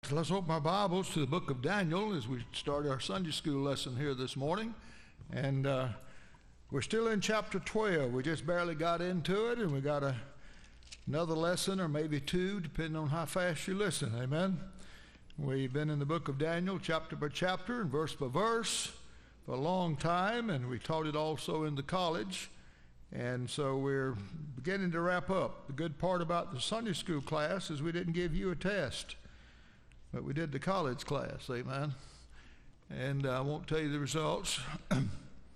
let's open our Bibles to the book of Daniel as we start our Sunday school lesson here this morning. And we're still in chapter 12. We just barely got into it, and we got another lesson or maybe two, depending on how fast you listen. Amen. We've been in the book of Daniel chapter by chapter and verse by verse for a long time, and we taught it also in the college. And so we're beginning to wrap up. The good part about the Sunday school class is we didn't give you a test, but we did the college class, amen? And I won't tell you the results. I'm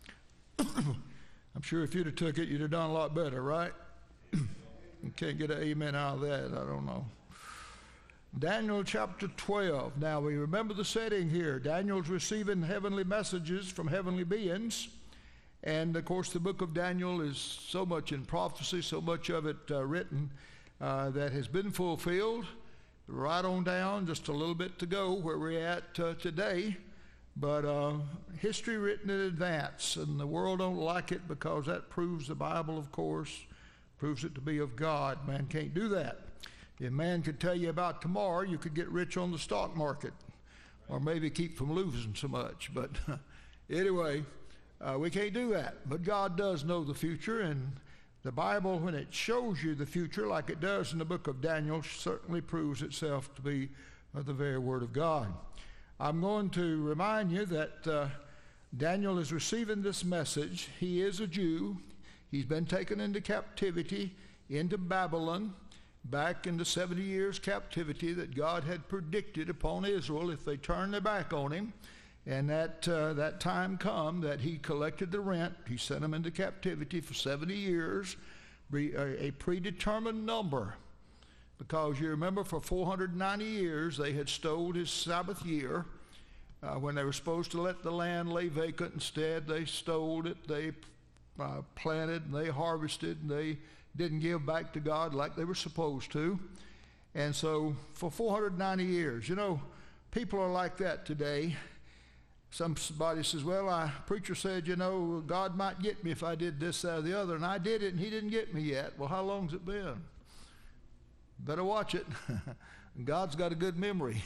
sure if you'd have took it, you'd have done a lot better, right? You can't get an amen out of that, I don't know. Daniel chapter 12. Now we remember the setting here. Daniel's receiving heavenly messages from heavenly beings. And, of course, the book of Daniel is so much in prophecy, so much of it written that has been fulfilled. Right on down, just a little bit to go where we're at today. But history written in advance, and the world don't like it because that proves the Bible, of course, proves it to be of God. Man can't do that. If man could tell you about tomorrow, you could get rich on the stock market or maybe keep from losing so much. But anyway, we can't do that, but God does know the future, and the Bible, when it shows you the future like it does in the book of Daniel, certainly proves itself to be the very Word of God. I'm going to remind you that Daniel is receiving this message. He is a Jew. He's been taken into captivity into Babylon back in the 70 years captivity that God had predicted upon Israel if they turned their back on him. And that time come that he collected the rent. He sent them into captivity for 70 years, a predetermined number. Because you remember for 490 years they had stole his Sabbath year. When they were supposed to let the land lay vacant, instead they stole it. They planted and they harvested and they didn't give back to God like they were supposed to. And so for 490 years, you know, people are like that today. Somebody says, well, preacher said, you know, God might get me if I did this, that, or the other, and I did it, and he didn't get me yet. Well, how long's it been? Better watch it. God's got a good memory.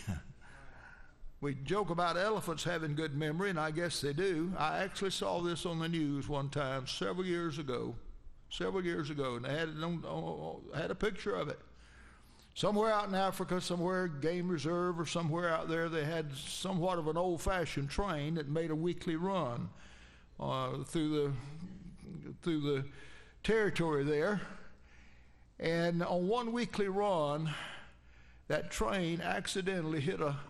We joke about elephants having good memory, and I guess they do. I actually saw this on the news one time several years ago, and they had a picture of it. Somewhere out in Africa, somewhere game reserve or somewhere out there, they had somewhat of an old-fashioned train that made a weekly run through the territory there. And on one weekly run, that train accidentally hit a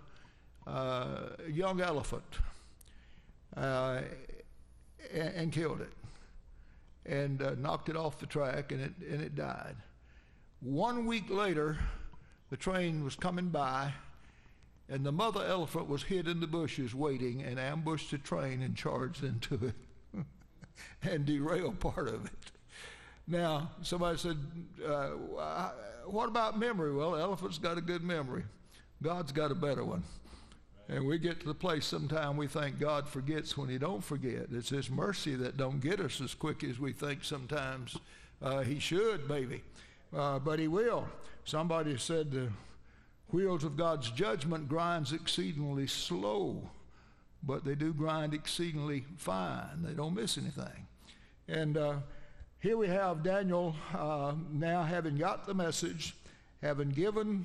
young elephant and killed it, and knocked it off the track, and it died. 1 week later, the train was coming by, and the mother elephant was hid in the bushes waiting and ambushed the train and charged into it and derailed part of it. Now, somebody said, what about memory? Well, elephants got a good memory. God's got a better one. And we get to the place sometime we think God forgets when he don't forget. It's his mercy that don't get us as quick as we think sometimes he should, maybe. But he will. Somebody said the wheels of God's judgment grinds exceedingly slow, but they do grind exceedingly fine. They don't miss anything. And here we have Daniel now having got the message, having given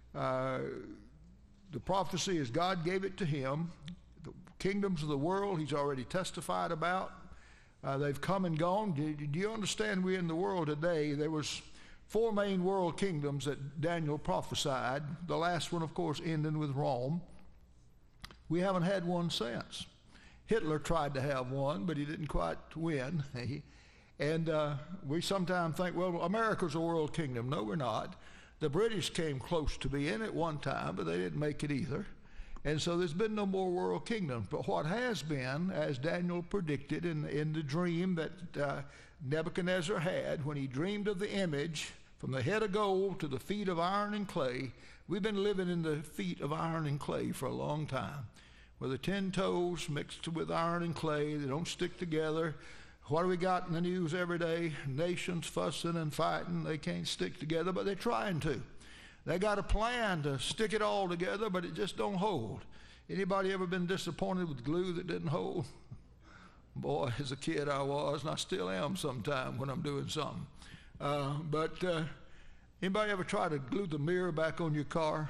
the prophecy as God gave it to him. The kingdoms of the world he's already testified about. They've come and gone. Do you understand we in the world today, there was 4 main world kingdoms that Daniel prophesied. The last one, of course, ending with Rome. We haven't had one since. Hitler tried to have one, but he didn't quite win. And we sometimes think, well, America's a world kingdom. No, we're not. The British came close to being at one time, but they didn't make it either. And so there's been no more world kingdoms. But what has been, as Daniel predicted in the dream that Nebuchadnezzar had when he dreamed of the image from the head of gold to the feet of iron and clay, we've been living in the feet of iron and clay for a long time, where the 10 toes mixed with iron and clay, they don't stick together. What do we got in the news every day? Nations fussing and fighting. They can't stick together, but they're trying to. They got a plan to stick it all together, but it just don't hold. Anybody ever been disappointed with glue that didn't hold? Boy, as a kid I was, and I still am sometime when I'm doing something. But anybody ever try to glue the mirror back on your car?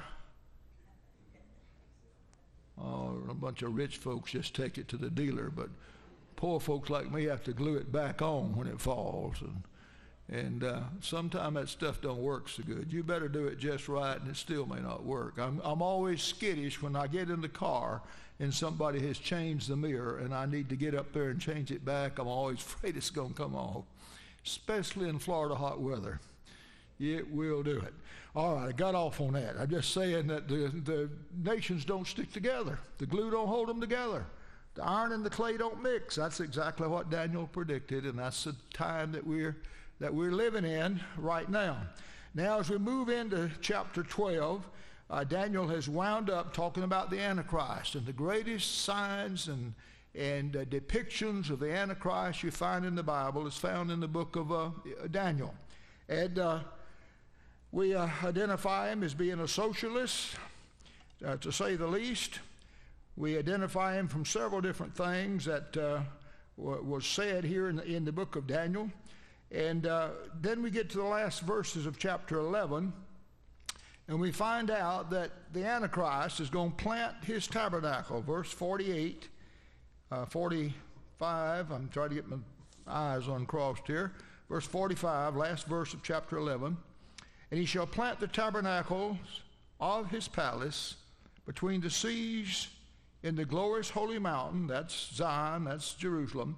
Oh, a bunch of rich folks just take it to the dealer, but poor folks like me have to glue it back on when it falls. And sometimes that stuff don't work so good. You better do it just right, and it still may not work. I'm always skittish when I get in the car and somebody has changed the mirror and I need to get up there and change it back. I'm always afraid it's going to come off, especially in Florida hot weather. It will do it. All right, I got off on that. I'm just saying that the nations don't stick together. The glue don't hold them together. The iron and the clay don't mix. That's exactly what Daniel predicted, and that's the time that we're living in right now. Now, as we move into chapter 12, Daniel has wound up talking about the Antichrist, and the greatest signs and depictions of the Antichrist you find in the Bible is found in the book of Daniel. And we identify him as being a socialist, to say the least. We identify him from several different things that was said here in the book of Daniel. And then we get to the last verses of chapter 11, and we find out that the Antichrist is going to plant his tabernacle. Verse 48, 45, I'm trying to get my eyes uncrossed here. Verse 45, last verse of chapter 11. And he shall plant the tabernacles of his palace between the seas in the glorious holy mountain, that's Zion, that's Jerusalem.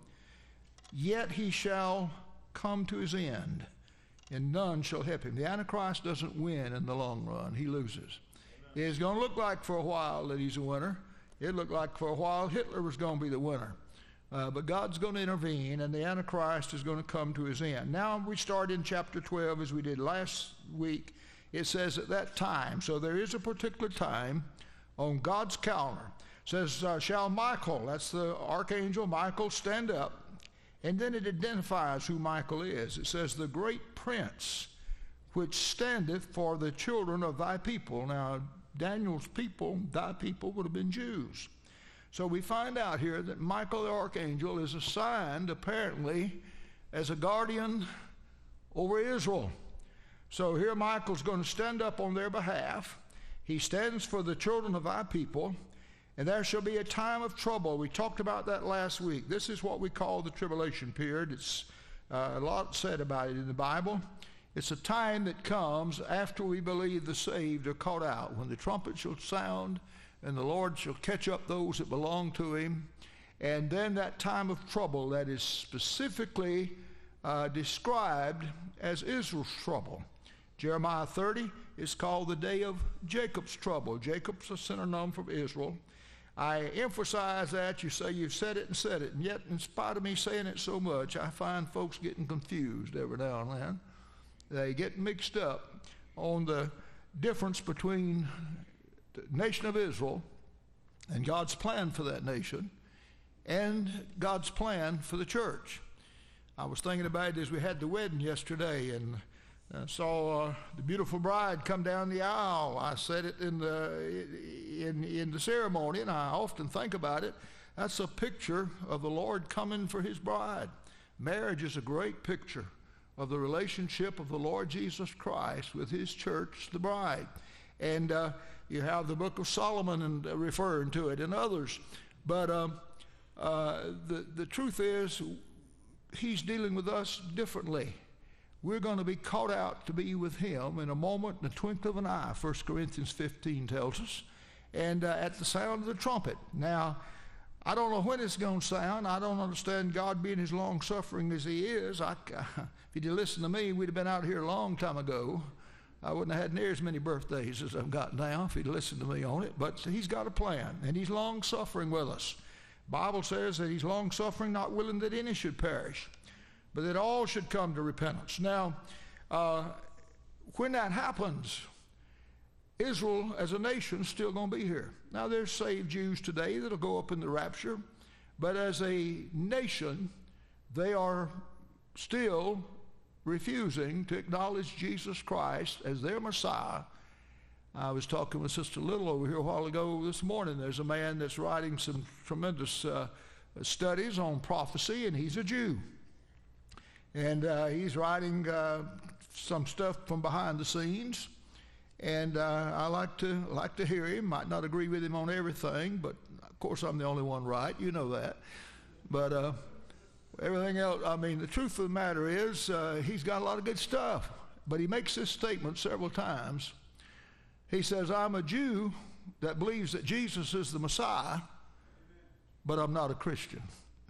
Yet he shall come to his end, and none shall help him. The Antichrist doesn't win in the long run. He loses. It's going to look like for a while that he's a winner. It looked like for a while Hitler was going to be the winner. But God's going to intervene, and the Antichrist is going to come to his end. Now we start in chapter 12 as we did last week. It says at that time, so there is a particular time on God's calendar. It says, shall Michael, that's the archangel Michael, stand up. And then it identifies who Michael is. It says, the great prince which standeth for the children of thy people. Now, Daniel's people, thy people, would have been Jews. So we find out here that Michael the archangel is assigned, apparently, as a guardian over Israel. So here Michael's going to stand up on their behalf. He stands for the children of thy people. And there shall be a time of trouble. We talked about that last week. This is what we call the tribulation period. It's a lot said about it in the Bible. It's a time that comes after we believe the saved are caught out, when the trumpet shall sound and the Lord shall catch up those that belong to him. And then that time of trouble that is specifically described as Israel's trouble. Jeremiah 30 is called the day of Jacob's trouble. Jacob's a synonym for Israel. I emphasize that. You say you've said it, and yet in spite of me saying it so much, I find folks getting confused every now and then. They get mixed up on the difference between the nation of Israel and God's plan for that nation and God's plan for the church. I was thinking about it as we had the wedding yesterday, and saw the beautiful bride come down the aisle. I said it in the ceremony, and I often think about it. That's a picture of the Lord coming for his bride. Marriage is a great picture of the relationship of the Lord Jesus Christ with his church, the bride. And you have the book of Solomon and referring to it, and others. But the truth is, he's dealing with us differently. We're going to be caught out to be with him in a moment, in the twinkle of an eye, 1 Corinthians 15 tells us, and at the sound of the trumpet. Now, I don't know when it's going to sound. I don't understand God being as long-suffering as he is. If he'd have listened to me, we'd have been out here a long time ago. I wouldn't have had near as many birthdays as I've got now if he'd listened to me on it. But he's got a plan, and he's long-suffering with us. The Bible says that he's long-suffering, not willing that any should perish, but that all should come to repentance. Now, when that happens, Israel as a nation is still going to be here. Now, there's saved Jews today that'll go up in the rapture, but as a nation, they are still refusing to acknowledge Jesus Christ as their Messiah I was talking with Sister Little over here a while ago this morning. There's a man that's writing some tremendous studies on prophecy, and he's a Jew. And he's writing some stuff from behind the scenes. And I like to hear him. Might not agree with him on everything, but of course I'm the only one right. You know that. But everything else, I mean, the truth of the matter is he's got a lot of good stuff. But he makes this statement several times. He says, I'm a Jew that believes that Jesus is the Messiah, but I'm not a Christian.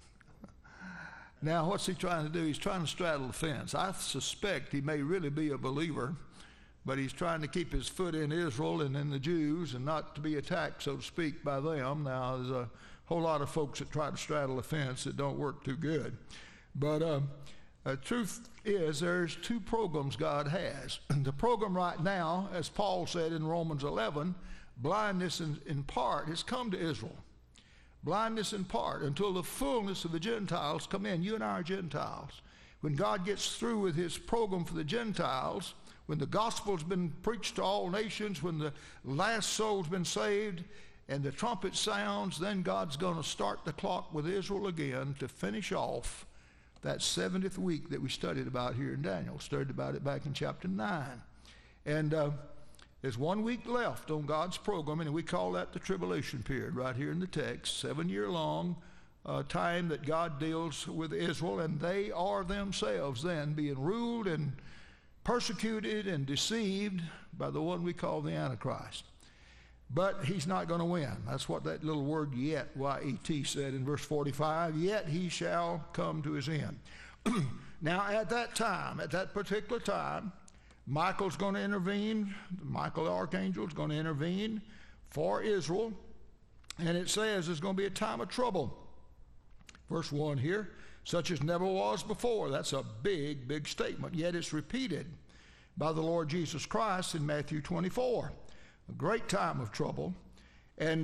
Now, what's he trying to do? He's trying to straddle the fence. I suspect he may really be a believer, but he's trying to keep his foot in Israel and in the Jews and not to be attacked, so to speak, by them. Now, there's a whole lot of folks that try to straddle the fence that don't work too good. But the truth is there's two programs God has. The program right now, as Paul said in Romans 11, blindness in part has come to Israel. Blindness in part until the fullness of the Gentiles come in. You and I are Gentiles. When God gets through with his program for the Gentiles, when the gospel's been preached to all nations, when the last soul's been saved, and the trumpet sounds, then God's going to start the clock with Israel again to finish off that 70th week that we studied about here in Daniel. Studied about it back in chapter 9. And there's 1 week left on God's program, and we call that the tribulation period right here in the text. 7-year long time that God deals with Israel, and they are themselves then being ruled and persecuted and deceived by the one we call the Antichrist. But he's not going to win. That's what that little word yet, Y-E-T, said in verse 45. Yet he shall come to his end. Now at that time, at that particular time, Michael's going to intervene. Michael the archangel is going to intervene for Israel. And it says there's going to be a time of trouble. Verse 1 here, such as never was before. That's a big, big statement. Yet it's repeated by the Lord Jesus Christ in Matthew 24. A great time of trouble. And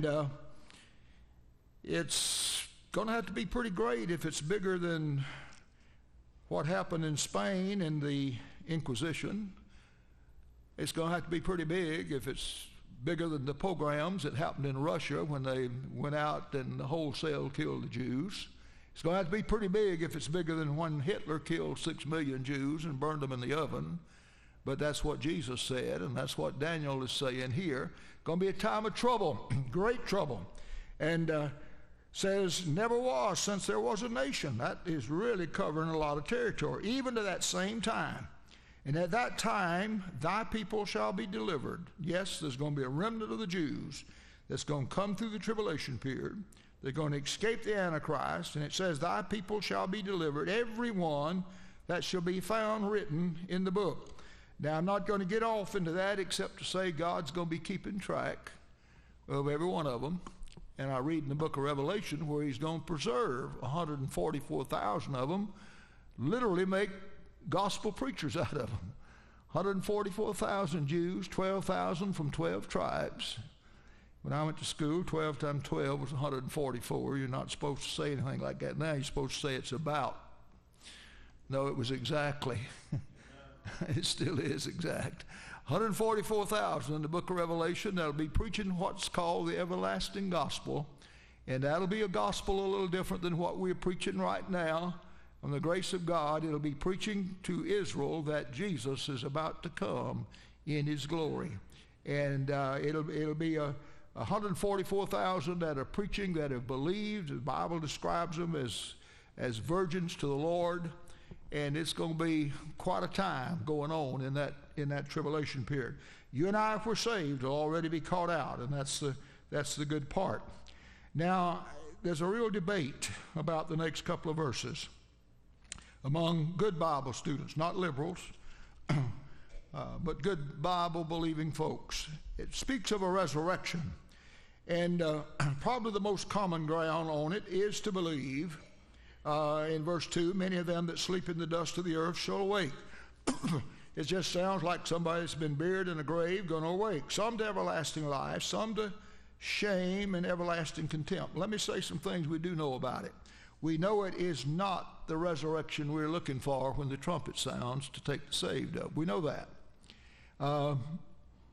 it's going to have to be pretty great if it's bigger than what happened in Spain in the Inquisition. It's going to have to be pretty big if it's bigger than the pogroms that happened in Russia when they went out and wholesale killed the Jews. It's going to have to be pretty big if it's bigger than when Hitler killed 6 million Jews and burned them in the oven. But that's what Jesus said, and that's what Daniel is saying here. Going to be a time of trouble, great trouble. And says, never was since there was a nation. That is really covering a lot of territory, even to that same time. And at that time, thy people shall be delivered. Yes, there's going to be a remnant of the Jews that's going to come through the tribulation period. They're going to escape the Antichrist. And it says, thy people shall be delivered, every one that shall be found written in the book. Now, I'm not going to get off into that except to say God's going to be keeping track of every one of them. And I read in the book of Revelation where he's going to preserve 144,000 of them, literally make gospel preachers out of them. 144,000 Jews, 12,000 from 12 tribes. When I went to school, 12 times 12 was 144. You're not supposed to say anything like that now. You're supposed to say it's about. No, it was exactly. It still is exact. 144,000 in the book of Revelation that'll be preaching what's called the everlasting gospel. And that'll be a gospel a little different than what we're preaching right now. On the grace of God, it'll be preaching to Israel that Jesus is about to come in his glory. And it'll be 144,000 that are preaching, that have believed. The Bible describes them as virgins to the Lord. And it's going to be quite a time going on in that tribulation period. You and I, if we're saved, will already be caught out, and that's the good part. Now, there's a real debate about the next couple of verses among good Bible students, not liberals, but good Bible-believing folks. It speaks of a resurrection, and probably the most common ground on it is to believe in verse 2, many of them that sleep in the dust of the earth shall awake. It just sounds like somebody that's been buried in a grave going to awake. Some to everlasting life, some to shame and everlasting contempt. Let me say some things we do know about it. We know it is not the resurrection we're looking for when the trumpet sounds to take the saved up. We know that.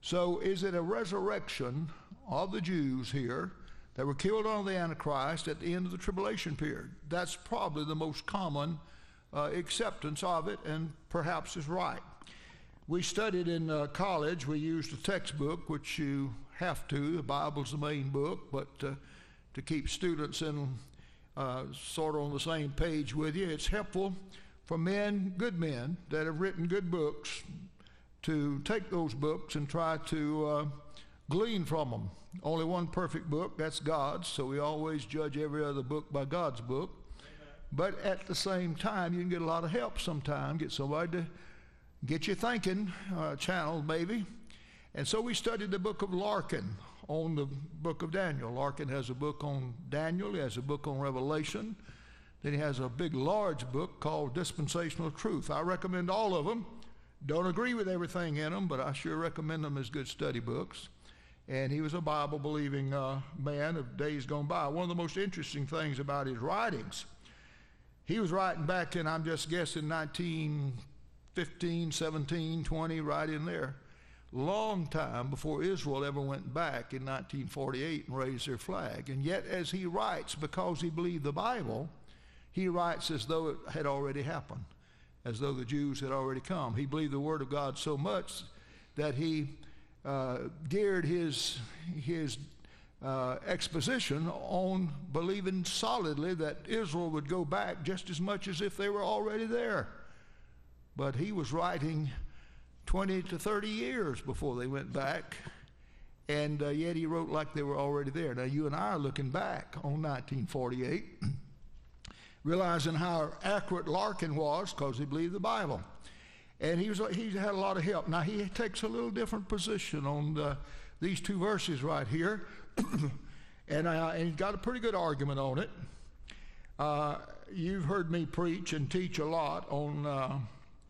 So is it a resurrection of the Jews here that were killed under the Antichrist at the end of the tribulation period? That's probably the most common acceptance of it, and perhaps is right. We studied in college. We used a textbook, which you have to. The Bible's the main book, but to keep students in sort of on the same page with you, it's helpful for men, good men, that have written good books, to take those books and try to glean from them. Only one perfect book, that's God's, so we always judge every other book by God's book. Amen. But at the same time, you can get a lot of help sometimes, get somebody to get you thinking, channel maybe. And so we studied the book of Larkin on the book of Daniel. Larkin has a book on Daniel, he has a book on Revelation, then he has a big large book called Dispensational Truth. I recommend all of them. Don't agree with everything in them, but I sure recommend them as good study books. And he was a Bible-believing man of days gone by. One of the most interesting things about his writings, he was writing back in, I'm just guessing, 1915, 17, 20, right in there. Long time before Israel ever went back in 1948 and raised their flag. And yet as he writes, because he believed the Bible, he writes as though it had already happened, as though the Jews had already come. He believed the Word of God so much that he geared his exposition on believing solidly that Israel would go back just as much as if they were already there. But he was writing 20 to 30 years before they went back, and yet he wrote like they were already there. Now you and I are looking back on 1948, realizing how accurate Larkin was because he believed the Bible. And he had a lot of help. Now he takes a little different position on these two verses right here, and he's got a pretty good argument on it. You've heard me preach and teach a lot on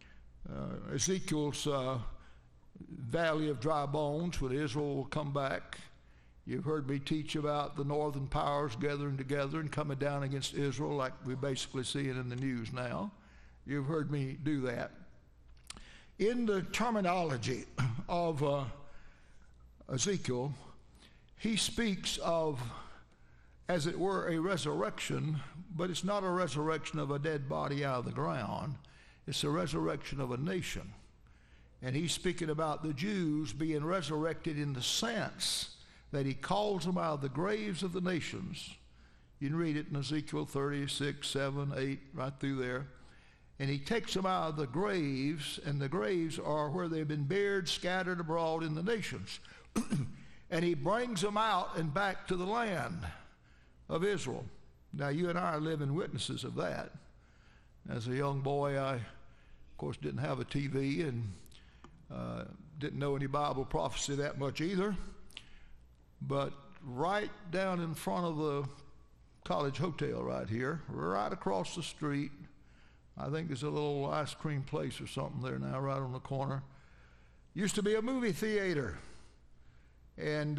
Ezekiel's valley of dry bones, when Israel will come back. You've heard me teach about the northern powers gathering together and coming down against Israel, like we basically see it in the news now. You've heard me do that. In the terminology of Ezekiel, he speaks of, as it were, a resurrection, but it's not a resurrection of a dead body out of the ground. It's a resurrection of a nation. And he's speaking about the Jews being resurrected in the sense that he calls them out of the graves of the nations. You can read it in Ezekiel 36, 7, 8, right through there. And he takes them out of the graves, and the graves are where they've been buried, scattered abroad in the nations. And he brings them out and back to the land of Israel. Now, you and I are living witnesses of that. As a young boy, I, of course, didn't have a TV and didn't know any Bible prophecy that much either. But right down in front of the College Hotel right here, right across the street, I think there's a little ice cream place or something there now, right on the corner. Used to be a movie theater. And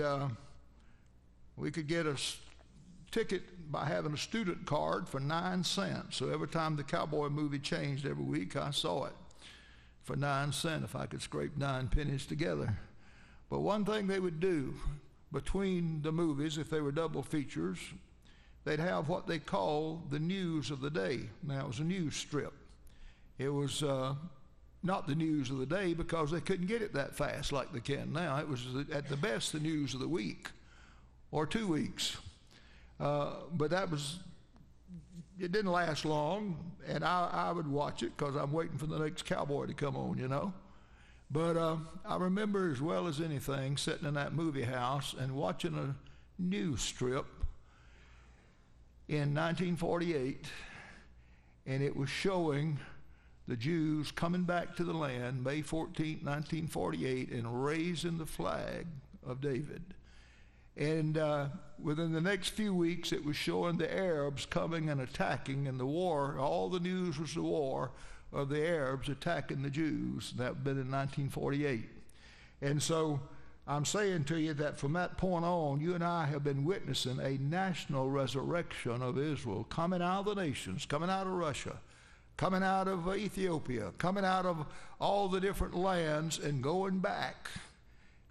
we could get a ticket by having a student card for 9 cents. So every time the cowboy movie changed every week, I saw it for 9 cents if I could scrape 9 pennies together. But one thing they would do between the movies, if they were double features, they'd have what they call the news of the day. Now, it was a news strip. It was not the news of the day because they couldn't get it that fast like they can now. It was at the best the news of the week or 2 weeks. But it didn't last long, and I would watch it because I'm waiting for the next cowboy to come on, you know. But I remember as well as anything sitting in that movie house and watching a news strip in 1948, and it was showing the Jews coming back to the land May 14, 1948, and raising the flag of David. And within the next few weeks, it was showing the Arabs coming and attacking, and the war, all the news was the war of the Arabs attacking the Jews. That had been in 1948. And so I'm saying to you that from that point on, you and I have been witnessing a national resurrection of Israel, coming out of the nations, coming out of Russia, coming out of Ethiopia, coming out of all the different lands and going back.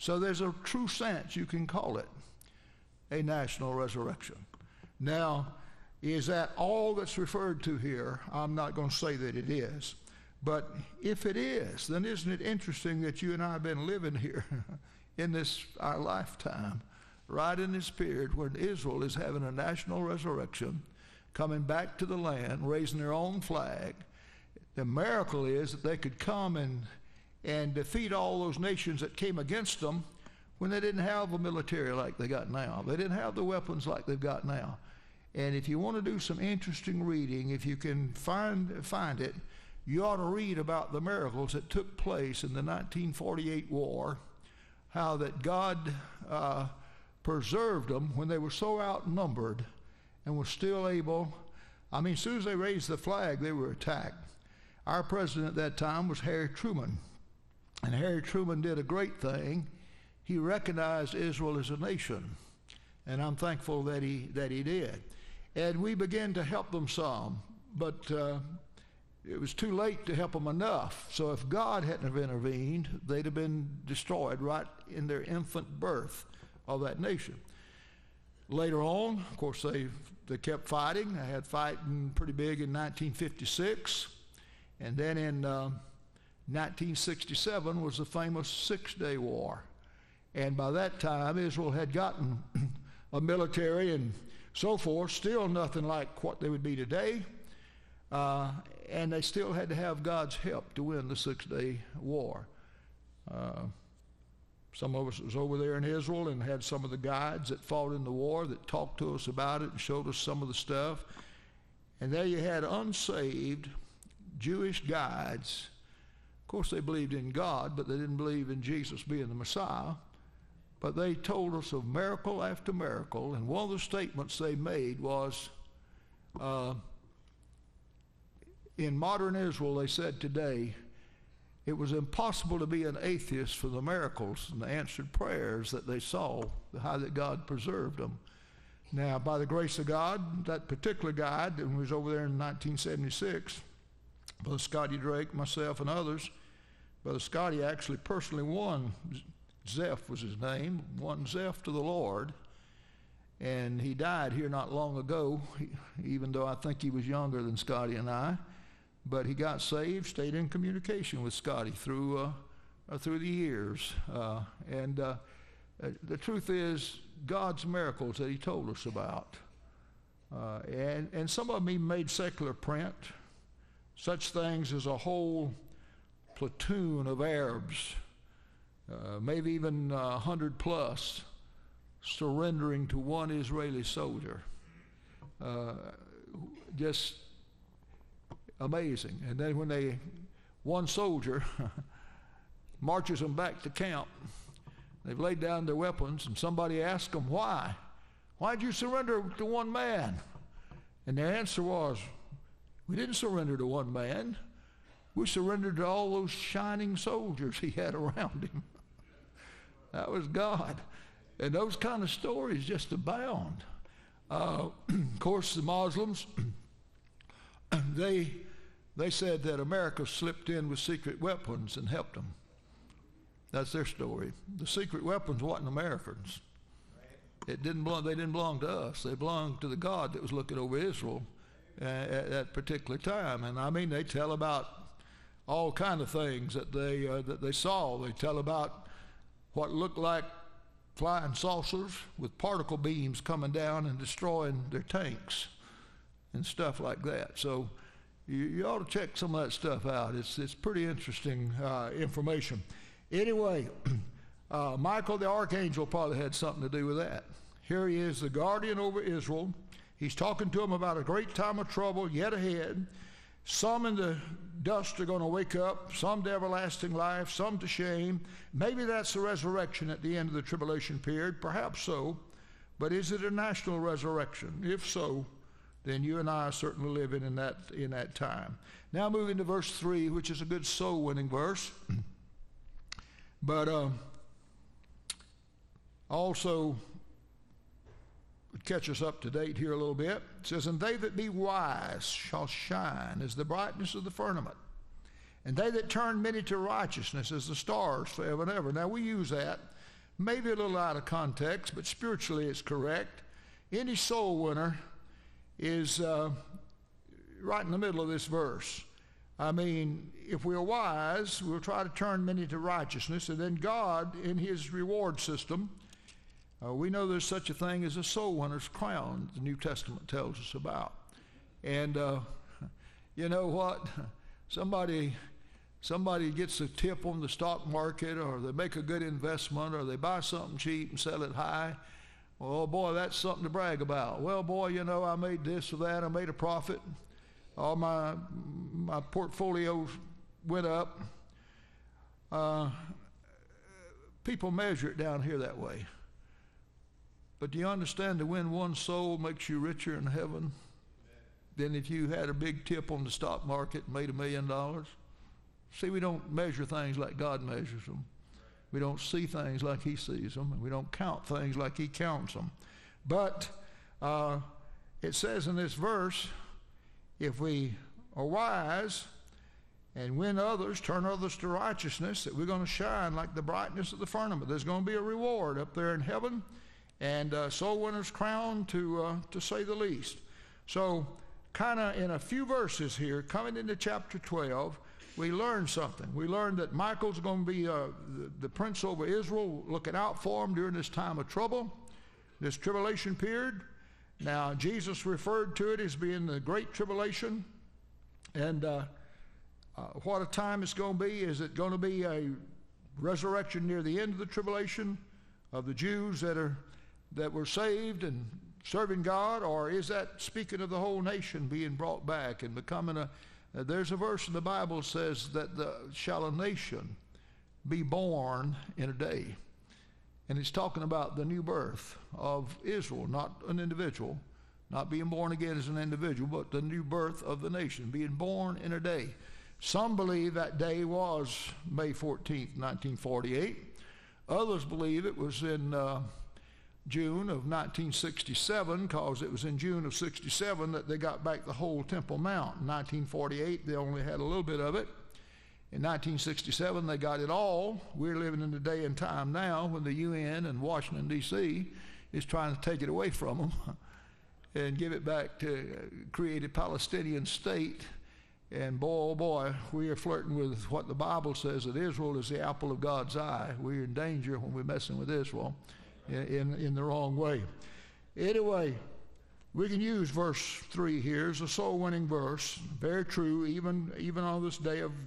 So there's a true sense you can call it a national resurrection. Now, is that all that's referred to here? I'm not going to say that it is. But if it is, then isn't it interesting that you and I have been living here in this our lifetime, right in this period when Israel is having a national resurrection, coming back to the land, raising their own flag. The miracle is that they could come and defeat all those nations that came against them when they didn't have a military like they got now. They didn't have the weapons like they've got now. And if you want to do some interesting reading, if you can find it, you ought to read about the miracles that took place in the 1948 war, how that God preserved them when they were so outnumbered and were still able. I mean, as soon as they raised the flag, they were attacked. Our president at that time was Harry Truman. And Harry Truman did a great thing. He recognized Israel as a nation. And I'm thankful that he did. And we began to help them some. But it was too late to help them enough. So if God hadn't have intervened, they'd have been destroyed right in their infant birth of that nation. Later on, of course, they kept fighting. They had fighting pretty big in 1956. And then in 1967 was the famous Six-Day War. And by that time, Israel had gotten a military and so forth, still nothing like what they would be today. And they still had to have God's help to win the Six-Day War. Some of us was over there in Israel and had some of the guides that fought in the war that talked to us about it and showed us some of the stuff. And there you had unsaved Jewish guides. Of course, they believed in God, but they didn't believe in Jesus being the Messiah. But they told us of miracle after miracle, and one of the statements they made was, in modern Israel, they said today, it was impossible to be an atheist for the miracles and the answered prayers that they saw, how that God preserved them. Now, by the grace of God, that particular guide, and was over there in 1976, Brother Scotty Drake, myself, and others, Brother Scotty actually personally won, Zeph was his name, won Zeph to the Lord, and he died here not long ago, even though I think he was younger than Scotty and I. But he got saved, stayed in communication with Scotty through the years. And the truth is, God's miracles that he told us about. And some of them he made secular print. Such things as a whole platoon of Arabs, maybe even 100 plus, surrendering to one Israeli soldier. Just amazing. And then when one soldier marches them back to camp, they've laid down their weapons, and somebody asks them, why? Why'd you surrender to one man? And their answer was, we didn't surrender to one man. We surrendered to all those shining soldiers he had around him. That was God. And those kind of stories just abound. Of course, the Muslims, they said that America slipped in with secret weapons and helped them. That's their story. The secret weapons wasn't Americans. They didn't belong to us. They belonged to the God that was looking over Israel at that particular time. And I mean, they tell about all kind of things that they saw. They tell about what looked like flying saucers with particle beams coming down and destroying their tanks and stuff like that. So you ought to check some of that stuff out. It's pretty interesting information. Anyway, Michael the archangel probably had something to do with that. Here he is, the guardian over Israel. He's talking to them about a great time of trouble yet ahead. Some in the dust are going to wake up, some to everlasting life, some to shame. Maybe that's the resurrection at the end of the tribulation period, perhaps so. But is it a national resurrection? If so, then you and I are certainly living in that time. Now moving to verse 3, which is a good soul-winning verse. But also catch us up to date here a little bit. It says, and they that be wise shall shine as the brightness of the firmament, and they that turn many to righteousness as the stars forever and ever. Now we use that maybe a little out of context, but spiritually it's correct. Any soul winner is right in the middle of this verse. I mean, if we're wise, we'll try to turn many to righteousness, and then God, in his reward system, we know there's such a thing as a soul winner's crown, the New Testament tells us about. And you know what? Somebody gets a tip on the stock market, or they make a good investment, or they buy something cheap and sell it high. Well, boy, that's something to brag about. Well, boy, you know, I made this or that. I made a profit. All my portfolios went up. People measure it down here that way. But do you understand, to win one soul makes you richer in heaven than if you had a big tip on the stock market and made $1 million? See, we don't measure things like God measures them. We don't see things like he sees them, and we don't count things like he counts them. But it says in this verse, if we are wise and win others, turn others to righteousness, that we're going to shine like the brightness of the firmament. There's going to be a reward up there in heaven, and soul winner's crown, to say the least. So kind of in a few verses here, coming into chapter 12, we learn something. We learn that Michael's going to be the prince over Israel, looking out for him during this time of trouble, this tribulation period. Now, Jesus referred to it as being the Great Tribulation. And what a time it's going to be. Is it going to be a resurrection near the end of the tribulation of the Jews that were saved and serving God? Or is that speaking of the whole nation being brought back and becoming there's a verse in the Bible that says that shall a nation be born in a day. And it's talking about the new birth of Israel, not an individual, not being born again as an individual, but the new birth of the nation, being born in a day. Some believe that day was May 14th, 1948. Others believe it was in June of 1967, because it was in June of 67 that they got back the whole Temple Mount. In 1948, they only had a little bit of it. In 1967, they got it all. We're living in the day and time now when the UN and Washington, D.C. is trying to take it away from them and give it back to create a Palestinian state. And boy, oh boy, we are flirting with what the Bible says, that Israel is the apple of God's eye. We're in danger when we're messing with Israel in the wrong way. Anyway, we can use verse 3 here as a soul-winning verse. Very true, even on this day of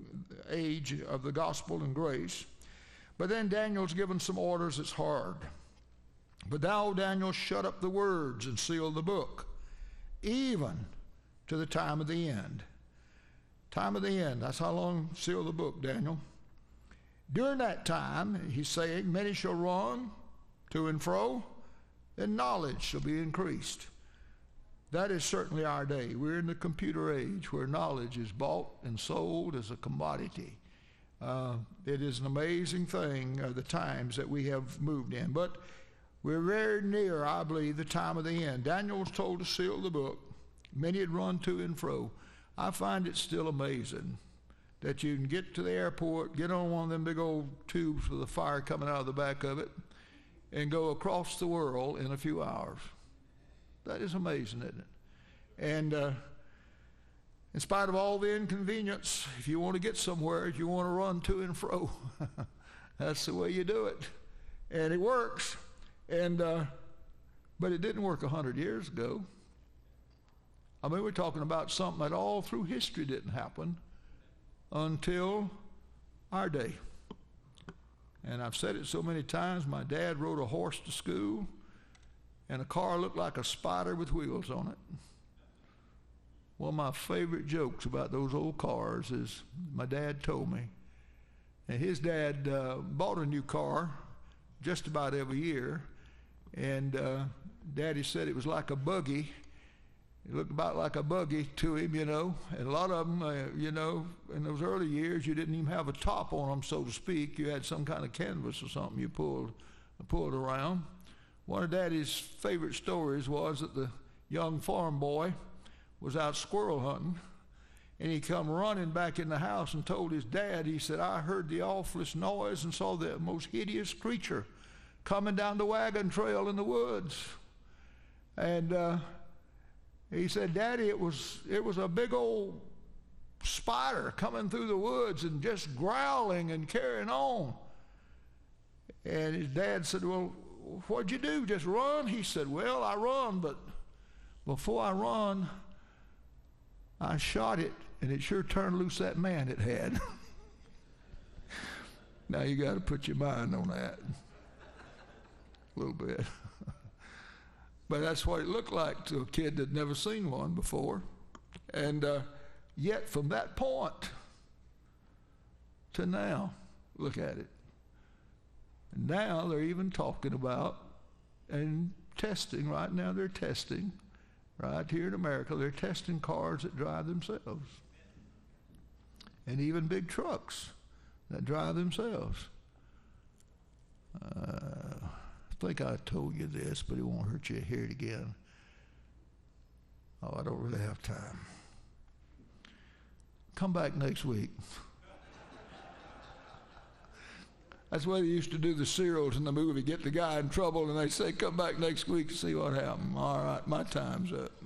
age of the gospel and grace. But then Daniel's given some orders that's hard. But thou, Daniel, shut up the words and seal the book, even to the time of the end. Time of the end, that's how long seal the book, Daniel. During that time, he's saying, many shall run to and fro, and knowledge shall be increased. That is certainly our day. We're in the computer age where knowledge is bought and sold as a commodity. It is an amazing thing, the times that we have moved in. But we're very near, I believe, the time of the end. Daniel was told to seal the book. Many had run to and fro. I find it still amazing that you can get to the airport, get on one of them big old tubes with a fire coming out of the back of it, and go across the world in a few hours. That is amazing, isn't it? And in spite of all the inconvenience, if you want to get somewhere, if you want to run to and fro, that's the way you do it. And it works. And but it didn't work 100 years ago. I mean, we're talking about something that all through history didn't happen until our day. And I've said it so many times, my dad rode a horse to school, and a car looked like a spider with wheels on it. One of my favorite jokes about those old cars is my dad told me. And his dad bought a new car just about every year, and Daddy said it was like a buggy. It looked about like a buggy to him, you know. And a lot of them, you know, in those early years, you didn't even have a top on them, so to speak. You had some kind of canvas or something you pulled around. One of Daddy's favorite stories was that the young farm boy was out squirrel hunting, and he come running back in the house and told his dad, he said, I heard the awfulest noise and saw the most hideous creature coming down the wagon trail in the woods. And he said, Daddy, it was a big old spider coming through the woods and just growling and carrying on. And his dad said, well, what'd you do, just run? He said, well, I run, but before I run, I shot it, and it sure turned loose that man it had. Now you got to put your mind on that a little bit. But that's what it looked like to a kid that never seen one before. And yet from that point to now, look at it. And now they're even talking about and testing, right now they're testing, right here in America, they're testing cars that drive themselves. And even big trucks that drive themselves. I think I told you this, but it won't hurt you to hear it again. Oh, I don't really have time. Come back next week. That's the way they used to do the serials in the movie, get the guy in trouble, and they say, come back next week and see what happened. All right, my time's up.